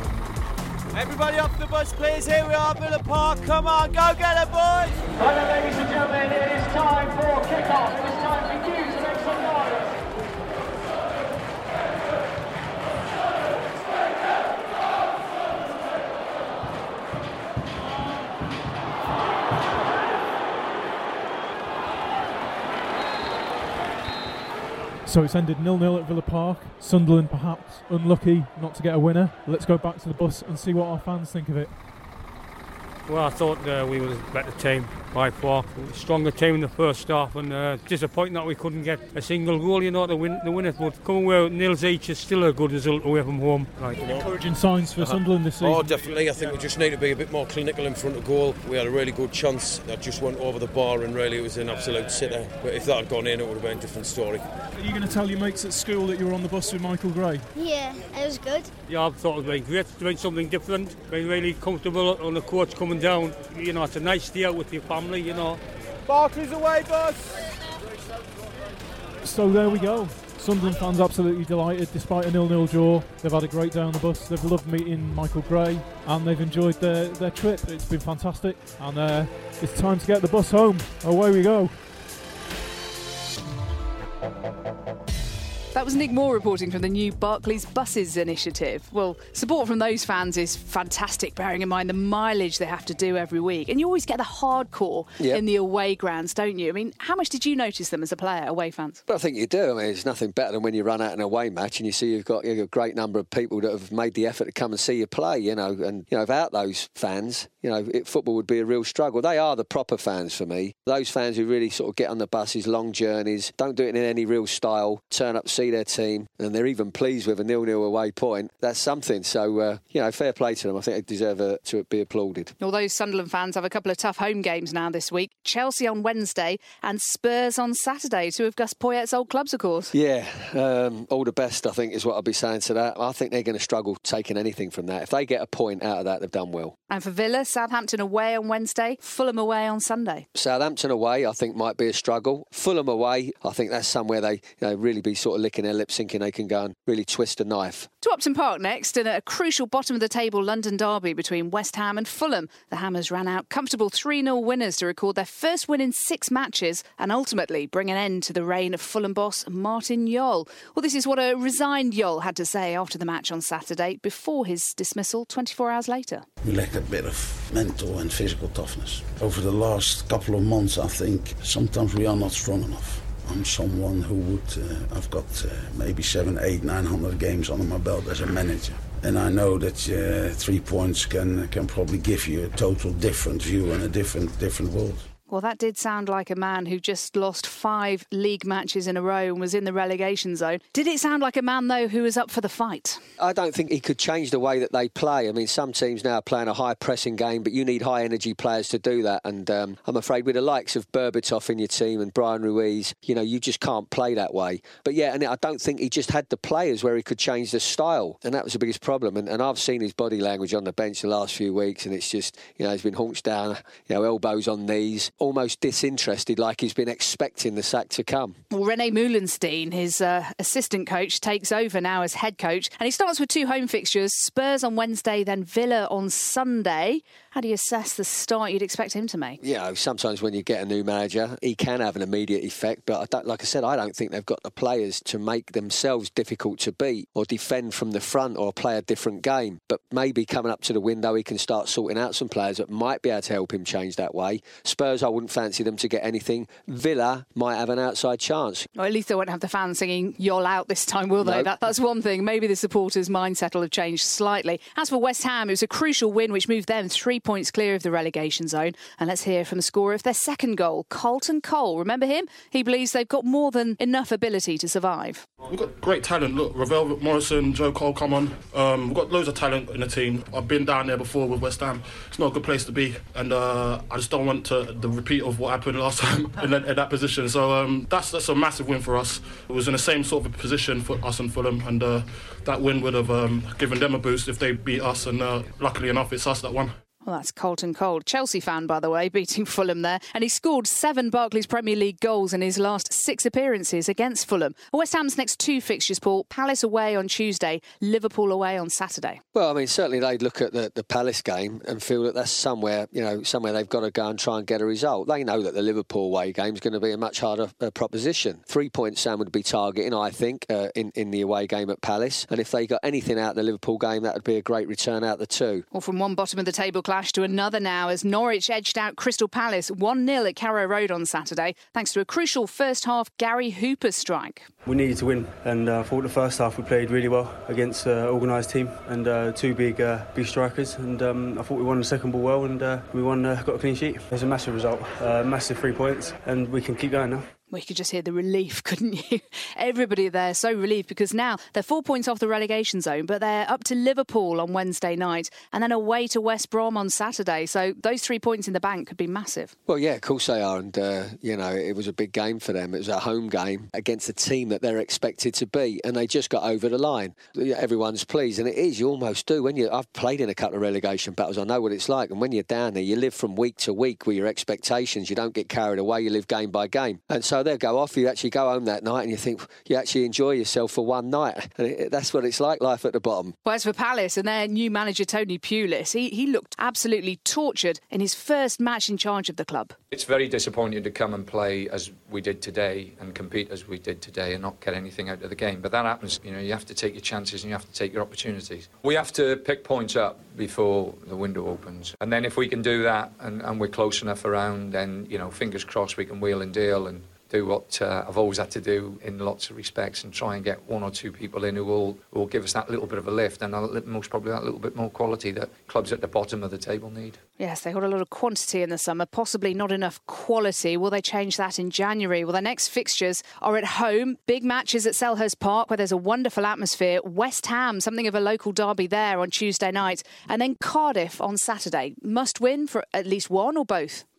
S1: Everybody off the bus, please. Here we are, Villa Park. Come on, go get it, boys.
S21: Right, ladies and gentlemen, it is time for kick-off. It is time for you to make some noise.
S17: So it's ended 0-0 at Villa Park. Sunderland perhaps unlucky not to get a winner. Let's go back to the bus and see what our fans think of it.
S18: Well, I thought we were a better team by far. Stronger team in the first half, and disappointing that we couldn't get a single goal, you know, to win it. But coming away with nils each is still a good result away from home. Right.
S17: Encouraging signs for Sunderland this season.
S23: Oh, definitely. I think we just need to be a bit more clinical in front of goal. We had a really good chance that just went over the bar, and really it was an absolute sitter. But if that had gone in, it would have been a different story.
S17: Are you going to tell your mates at school that you were on the bus with Michael Gray?
S20: Yeah, it was good.
S18: Yeah, I thought it was great, doing something different, being really comfortable on the coach coming down. You know, it's a nice day out with your family, you know.
S1: Barclays away, bus.
S17: So there we go. Sunderland fans absolutely delighted despite a 0-0 draw. They've had a great day on the bus. They've loved meeting Michael Gray, and they've enjoyed their trip. It's been fantastic, and it's time to get the bus home. Away we go.
S2: That was Nick Moore reporting from the new Barclays Buses initiative. Well, support from those fans is fantastic, bearing in mind the mileage they have to do every week. And you always get the hardcore in the away grounds, don't you? I mean, how much did you notice them as a player, away fans?
S7: Well, I think you do. I mean, it's nothing better than when you run out an away match and you see you've got a great number of people that have made the effort to come and see you play, you know. And, you know, without those fans, you know, football would be a real struggle. They are the proper fans for me. Those fans who really sort of get on the buses, long journeys, don't do it in any real style, turn up, see their team, and they're even pleased with a 0-0 away point. That's something. So, you know, fair play to them. I think they deserve to be applauded.
S2: Although Sunderland fans have a couple of tough home games now this week. Chelsea on Wednesday and Spurs on Saturday, two of Gus Poyet's old clubs, of course.
S7: Yeah, all the best, I think, is what I'll be saying to that. I think they're going to struggle taking anything from that. If they get a point out of that, they've done well.
S2: And for Villa, Southampton away on Wednesday, Fulham away on Sunday.
S7: Southampton away, I think, might be a struggle. Fulham away, I think that's somewhere they really be sort of licking they're lip syncing, they can go and really twist a knife.
S2: To Upton Park next, in a crucial bottom-of-the-table London derby between West Ham and Fulham. The Hammers ran out comfortable 3-0 winners to record their first win in 6 matches and ultimately bring an end to the reign of Fulham boss Martin Jol. Well, this is what a resigned Jol had to say after the match on Saturday before his dismissal 24 hours later.
S4: We lack a bit of mental and physical toughness. Over the last couple of months, I think sometimes we are not strong enough. I'm someone who would, I've got maybe 700, 800, 900 games under my belt as a manager. And I know that 3 points can probably give you a total different view and a different world.
S2: Well, that did sound like a man who just lost 5 league matches in a row and was in the relegation zone. Did it sound like a man, though, who was up for the fight?
S7: I don't think he could change the way that they play. I mean, some teams now are playing a high-pressing game, but you need high-energy players to do that. And I'm afraid with the likes of Berbatov in your team and Brian Ruiz, you just can't play that way. But yeah, and I don't think he just had the players where he could change the style. And that was the biggest problem. And I've seen his body language on the bench the last few weeks, and it's just, he's been hunched down, elbows on knees, almost disinterested, like he's been expecting the sack to come.
S2: Well, René Moulenstein, his assistant coach, takes over now as head coach, and he starts with 2 home fixtures, Spurs on Wednesday, then Villa on Sunday. How do you assess the start you'd expect him to make?
S7: Sometimes when you get a new manager, he can have an immediate effect, but like I said, I don't think they've got the players to make themselves difficult to beat or defend from the front or play a different game. But maybe coming up to the window, he can start sorting out some players that might be able to help him change that way. Spurs, I wouldn't fancy them to get anything. Villa might have an outside chance.
S2: Well, at least they won't have the fans singing "You're out" this time, will they?
S7: No.
S2: That's one thing. Maybe the supporters' mindset will have changed slightly. As for West Ham, it was a crucial win which moved them 3 points clear of the relegation zone. And let's hear from the scorer of their second goal, Carlton Cole. Remember him? He believes they've got more than enough ability to survive.
S5: We've got great talent. Look, Ravel Morrison, Joe Cole, come on. We've got loads of talent in the team. I've been down there before with West Ham. It's not a good place to be. And I just don't want the repeat of what happened last time in that position. So that's a massive win for us. It was in the same sort of a position for us and Fulham. And that win would have given them a boost if they beat us. And luckily enough, it's us that won.
S2: Well, that's Carlton Cole, Chelsea fan, by the way, beating Fulham there. And he scored 7 Barclays Premier League goals in his last 6 appearances against Fulham. West Ham's next 2 fixtures, Paul, Palace away on Tuesday, Liverpool away on Saturday.
S7: Well, I mean, certainly they'd look at the Palace game and feel that that's somewhere they've got to go and try and get a result. They know that the Liverpool away game is going to be a much harder proposition. 3 points Sam would be targeting, I think, in the away game at Palace. And if they got anything out of the Liverpool game, that would be a great return out of the 2.
S2: Well, from one bottom of the table clash to another now as Norwich edged out Crystal Palace 1-0 at Carrow Road on Saturday thanks to a crucial first half Gary Hooper strike.
S8: We needed to win, and I thought the first half we played really well against an organised team and 2 big strikers, and I thought we won the second ball well, and we got a clean sheet. It's a massive result, massive 3 points, and we can keep going now.
S2: Well, you could just hear the relief, couldn't you? Everybody there so relieved because now they're 4 points off the relegation zone, but they're up to Liverpool on Wednesday night and then away to West Brom on Saturday. So those 3 points in the bank could be massive.
S7: Well, yeah, of course they are. And, it was a big game for them. It was a home game against a team that they're expected to beat, and they just got over the line. Everyone's pleased, and it is. You almost do. I've played in a couple of relegation battles. I know what it's like. And when you're down there, you live from week to week with your expectations. You don't get carried away. You live game by game. And so they'll go off. You actually go home that night and you think you actually enjoy yourself for one night. And that's what it's like, life at the bottom.
S2: Well, as for Palace and their new manager, Tony Pulis, he looked absolutely tortured in his first match in charge of the club.
S24: It's very disappointing to come and play as we did today and compete as we did today and not get anything out of the game. But that happens. You have to take your chances and you have to take your opportunities. We have to pick points up before the window opens. And then if we can do that and we're close enough around, then, fingers crossed we can wheel and deal and do what I've always had to do in lots of respects and try and get 1 or 2 people in who will give us that little bit of a lift and most probably that little bit more quality that clubs at the bottom of the table need.
S2: Yes, they got a lot of quantity in the summer, possibly not enough quality. Will they change that in January? Well, their next fixtures are at home. Big matches at Selhurst Park where there's a wonderful atmosphere. West Ham, something of a local derby there on Tuesday night. And then Cardiff on Saturday. Must win for at least one or both?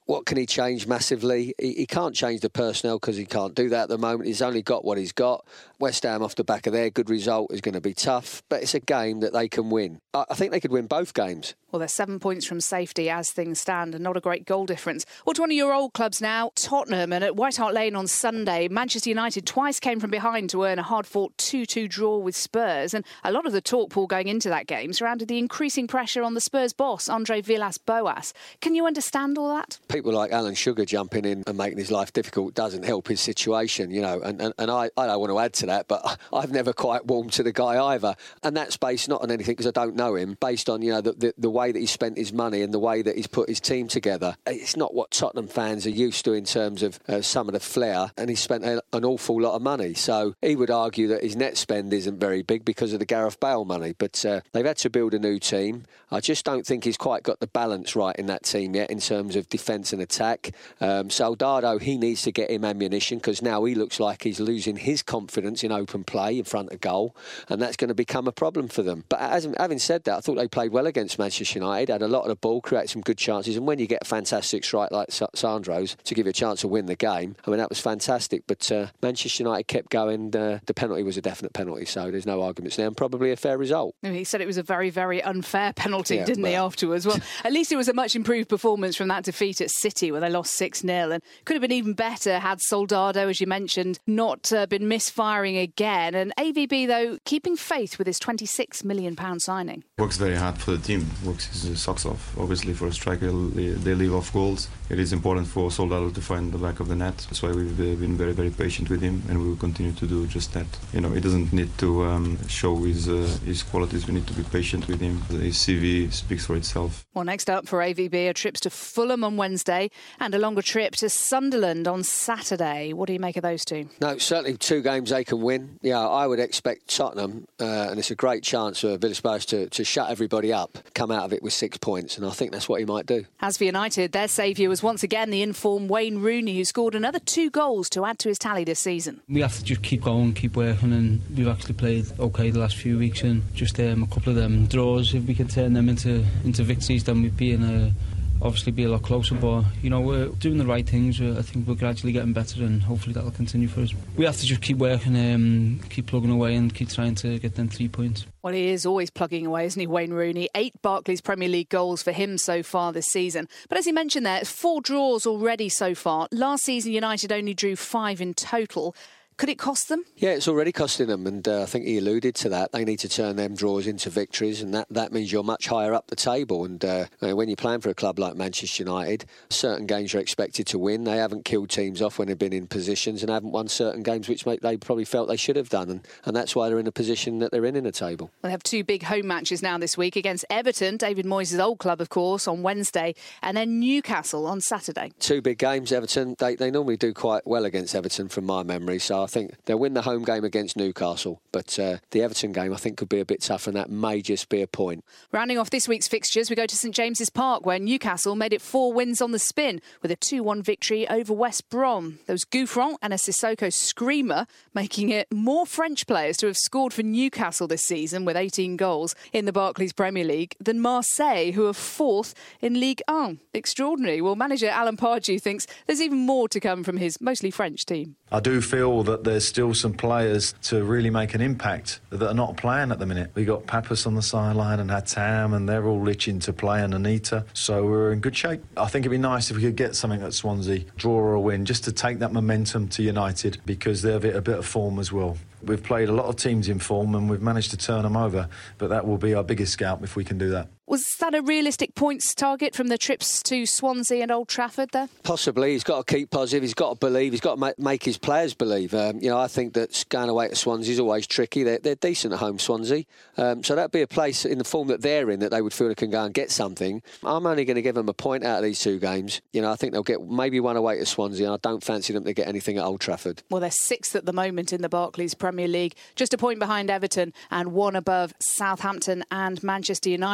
S7: What can he change massively? He can't change the personnel because he can't do that at the moment. He's only got what he's got. West Ham off the back of their good result is going to be tough, but it's a game that they can win. I think they could win both games.
S2: Well, they're 7 points from safety as things stand and not a great goal difference. Well, to one of your old clubs now, Tottenham, and at White Hart Lane on Sunday, Manchester United twice came from behind to earn a hard-fought 2-2 draw with Spurs. And a lot of the talk, Paul, going into that game surrounded the increasing pressure on the Spurs boss, Andre Villas-Boas. Can you understand all that?
S7: People like Alan Sugar jumping in and making his life difficult doesn't help his situation, you know, and I don't want to add to that, but I've never quite warmed to the guy either. And that's based not on anything because I don't know him, based on, you know, the way that he spent his money and the way that he's put his team together. It's not what Tottenham fans are used to in terms of some of the flair, and he spent an awful lot of money. So he would argue that his net spend isn't very big because of the Gareth Bale money, but they've had to build a new team. I just don't think he's quite got the balance right in that team yet in terms of defence and attack. Soldado, he needs to get him ammunition because now he looks like he's losing his confidence in open play in front of goal, and that's going to become a problem for them. But having said that, I thought they played well against Manchester United, had a lot of the ball, created some good chances, and when you get a fantastic strike like Sandro's to give you a chance to win the game, I mean, that was fantastic. But Manchester United kept going. The penalty was a definite penalty, so there's no arguments there, and probably a fair result.
S2: He said it was a very, very unfair penalty, didn't he, afterwards? Well, at least it was a much improved performance from that defeat at City, where they lost 6-0, and could have been even better had Soldado, as you mentioned, not been misfiring again. And AVB, though, keeping faith with his £26 million signing.
S6: Works very hard for the team, works his socks off. Obviously, for a striker, they leave off goals. It is important for Soldado to find the back of the net. That's why we've been very, very patient with him, and we will continue to do just that. You know, he doesn't need to show his qualities. We need to be patient with him. His CV speaks for itself.
S2: Well, next up for AVB are trips to Fulham on Wednesday and a longer trip to Sunderland on Saturday. What do you make of those two?
S7: No, certainly 2 games they can win. Yeah, I would expect Tottenham, and it's a great chance for Villas-Boas to shut everybody up, come out of it with 6 points, and I think that's what he might do.
S2: As for United, their saviour was once again the informed Wayne Rooney, who scored another 2 goals to add to his tally this season.
S9: We have to just keep going, keep working, and we've actually played OK the last few weeks, and just a couple of them draws, if we can turn them into victories, then we'd be obviously be a lot closer. But you know, we're doing the right things. I think we're gradually getting better, and hopefully that'll continue for us. We have to just keep working, keep plugging away, and keep trying to get them 3 points.
S2: Well, he is always plugging away, isn't he, Wayne Rooney? 8 Barclays Premier League goals for him so far this season. But as he mentioned there, 4 draws already so far. Last season, United only drew 5 in total. Could it cost them?
S7: Yeah, it's already costing them, and I think he alluded to that. They need to turn them draws into victories, and that means you're much higher up the table. And when you're playing for a club like Manchester United, certain games you're expected to win. They haven't killed teams off when they've been in positions, and haven't won certain games which they probably felt they should have done, and that's why they're in the position that they're in a table.
S2: They have 2 big home matches now this week against Everton, David Moyes' old club, of course, on Wednesday, and then Newcastle on Saturday. 2
S7: big games. Everton, they normally do quite well against Everton from my memory, so I think they'll win the home game against Newcastle, but the Everton game I think could be a bit tough, and that may just be a point.
S2: Rounding off this week's fixtures, we go to St James's Park, where Newcastle made it 4 wins on the spin with a 2-1 victory over West Brom. Those Gouffron and a Sissoko screamer, making it more French players to have scored for Newcastle this season with 18 goals in the Barclays Premier League than Marseille, who are 4th in Ligue 1. Extraordinary. Well, manager Alan Pardew thinks there's even more to come from his mostly French team.
S12: I do feel that there's still some players to really make an impact that are not playing at the minute. We got Pappas on the sideline and Hatam, and they're all itching to play, and Anita, so we're in good shape. I think it'd be nice if we could get something at Swansea, draw or a win, just to take that momentum to United, because they've hit a bit of form as well. We've played a lot of teams in form and we've managed to turn them over, but that will be our biggest scalp if we can do that.
S2: Was that a realistic points target from the trips to Swansea and Old Trafford there?
S7: Possibly. He's got to keep positive. He's got to believe. He's got to make his players believe. I think that going away to Swansea is always tricky. They're decent at home, Swansea. So that'd be a place in the form that they're in that they would feel they can go and get something. I'm only going to give them a point out of these 2 games. I think they'll get maybe 1 away to Swansea, and I don't fancy them to get anything at Old Trafford.
S2: Well, they're 6th at the moment in the Barclays Premier League, just a point behind Everton and 1 above Southampton and Manchester United.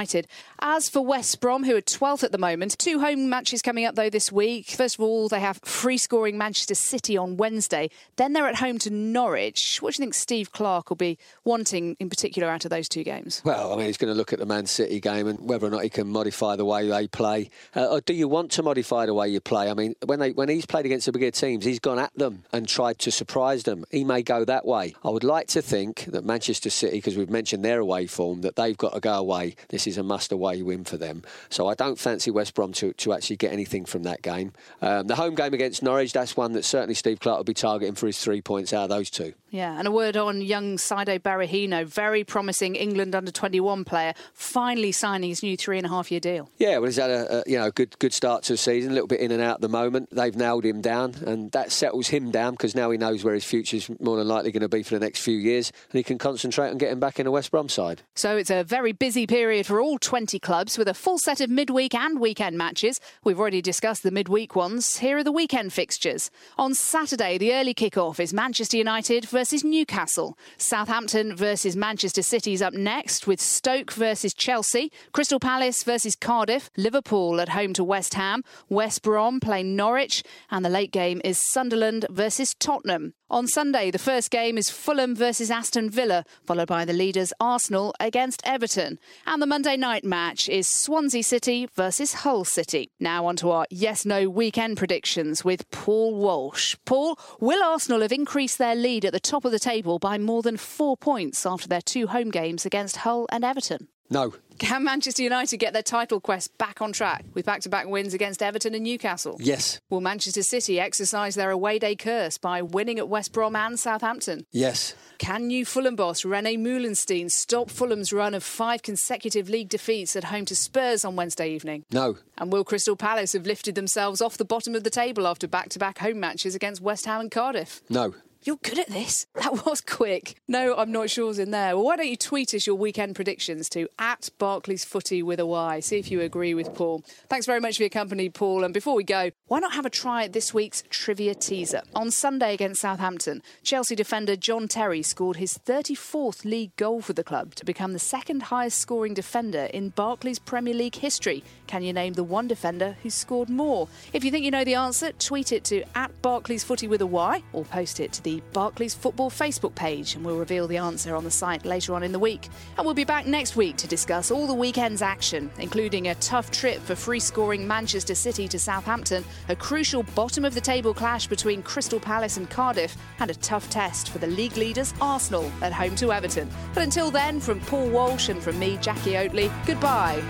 S2: As for West Brom, who are 12th at the moment, 2 home matches coming up, though, this week. First of all, they have free-scoring Manchester City on Wednesday. Then they're at home to Norwich. What do you think Steve Clarke will be wanting in particular out of those 2 games?
S7: Well, I mean, he's going to look at the Man City game and whether or not he can modify the way they play. Or do you want to modify the way you play? I mean, when he's played against the bigger teams, he's gone at them and tried to surprise them. He may go that way. I would like to think that Manchester City, because we've mentioned their away form, that they've got to go away. This is a must-away win for them. So I don't fancy West Brom to actually get anything from that game. The home game against Norwich, that's one that certainly Steve Clarke will be targeting for his 3 points out of those 2.
S2: Yeah, and a word on young Saido Berahino, very promising England under-21 player, finally signing his new 3.5-year deal. Yeah,
S7: well, he's had a good start to the season, a little bit in and out at the moment. They've nailed him down, and that settles him down because now he knows where his future's more than likely going to be for the next few years, and he can concentrate on getting back in the West Brom side.
S2: So it's a very busy period for all 20 clubs with a full set of midweek and weekend matches. We've already discussed the midweek ones. Here are the weekend fixtures. On Saturday, the early kick-off is Manchester United versus Newcastle. Southampton versus Manchester City is up next, with Stoke versus Chelsea, Crystal Palace versus Cardiff, Liverpool at home to West Ham, West Brom playing Norwich, and the late game is Sunderland versus Tottenham. On Sunday, the first game is Fulham versus Aston Villa, followed by the leaders Arsenal against Everton. And the Monday night match is Swansea City versus Hull City. Now on to our yes-no weekend predictions with Paul Walsh. Paul, will Arsenal have increased their lead at the top of the table by more than 4 points after their 2 home games against Hull and Everton?
S7: No.
S2: Can Manchester United get their title quest back on track with back-to-back wins against Everton and Newcastle?
S7: Yes.
S2: Will Manchester City exercise their away day curse by winning at West Brom and Southampton?
S7: Yes.
S2: Can new Fulham boss René Moulenstein stop Fulham's run of 5 consecutive league defeats at home to Spurs on Wednesday evening?
S7: No.
S2: And will Crystal Palace have lifted themselves off the bottom of the table after back-to-back home matches against West Ham and Cardiff?
S7: No.
S2: You're good at this. That was quick. No, I'm not sure's in there. Well, why don't you tweet us your weekend predictions to @BarclaysFooty with a Y. See if you agree with Paul. Thanks very much for your company, Paul. And before we go, why not have a try at this week's trivia teaser? On Sunday against Southampton, Chelsea defender John Terry scored his 34th league goal for the club to become the second highest scoring defender in Barclays Premier League history. Can you name the one defender who scored more? If you think you know the answer, tweet it to @BarclaysFooty with a Y or post it to the Barclays Football Facebook page, and we'll reveal the answer on the site later on in the week. And we'll be back next week to discuss all the weekend's action, including a tough trip for free-scoring Manchester City to Southampton, a crucial bottom-of-the-table clash between Crystal Palace and Cardiff, and a tough test for the league leaders Arsenal at home to Everton. But until then, from Paul Walsh and from me, Jackie Oatley, goodbye.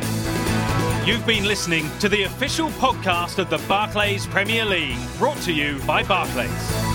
S1: You've been listening to the official podcast of the Barclays Premier League, brought to you by Barclays.